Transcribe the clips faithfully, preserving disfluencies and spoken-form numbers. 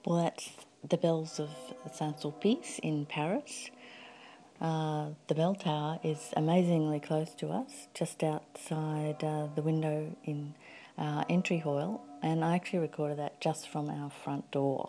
Well, that's the bells of Saint-Sulpice in Paris. Uh, the bell tower is amazingly close to us, just outside uh, the window in our entry hall, and I actually recorded that just from our front door.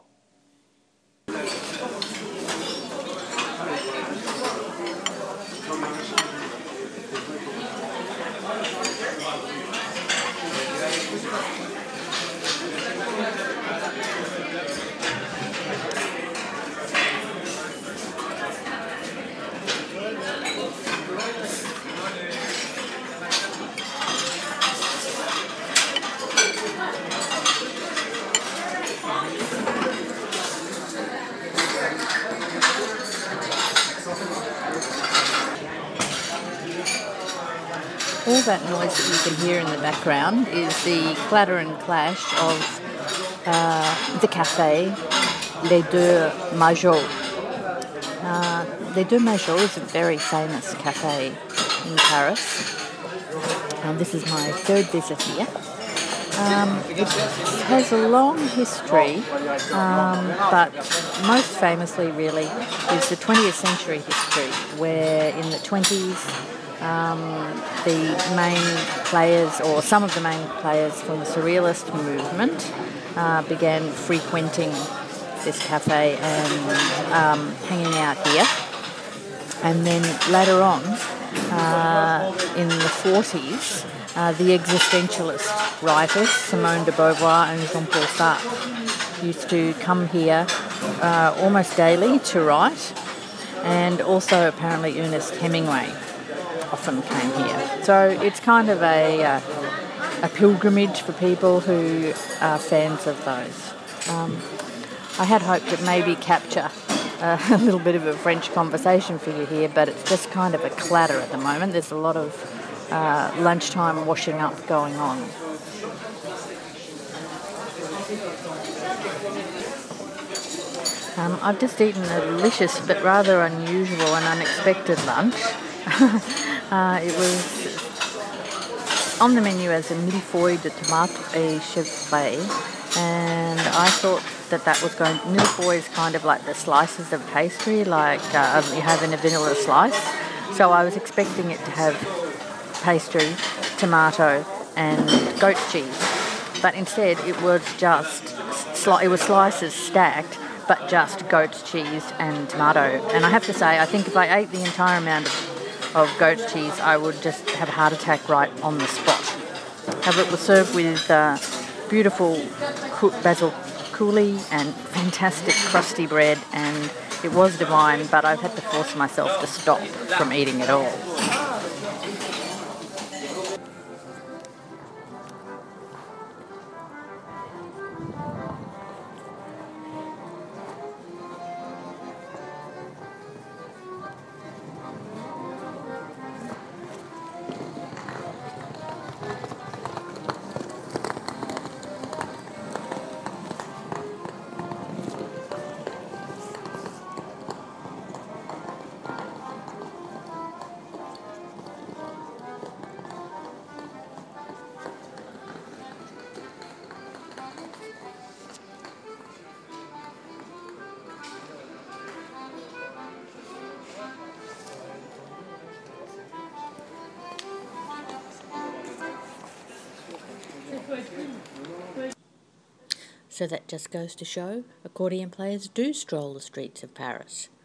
All that noise that you can hear in the background is the clatter and clash of uh, the cafe Les Deux Majots. Uh, Les Deux Majots is a very famous cafe in Paris. Um, this is my third visit here. Um, it has a long history, um, but most famously really is the twentieth century history, where in the twenties um, the main players, or some of the main players from the Surrealist movement uh, began frequenting this cafe and um, hanging out here. And then later on, uh, in the forties, Uh, the existentialist writers, Simone de Beauvoir and Jean-Paul Sartre, used to come here uh, almost daily to write, and also apparently Ernest Hemingway often came here. So it's kind of a, uh, a pilgrimage for people who are fans of those. Um, I had hoped to maybe capture uh, a little bit of a French conversation for you here, but it's just kind of a clatter at the moment. There's a lot of Uh, lunchtime washing up going on. Um, I've just eaten a delicious but rather unusual and unexpected lunch. uh, it was on the menu as a millefeuille de tomates et chevrets, and I thought that that was going. Millefeuille is kind of like the slices of pastry, like uh, you have in a vanilla slice. So I was expecting it to have pastry, tomato and goat cheese, but instead it was just sli- it was slices stacked, but just goat cheese and tomato. And I have to say, I think if I ate the entire amount of, of goat cheese, I would just have a heart attack right on the spot. However, it was served with uh, beautiful basil coulis and fantastic crusty bread, and it was divine, but I've had to force myself to stop from eating it all. So that just goes to show accordion players do stroll the streets of Paris.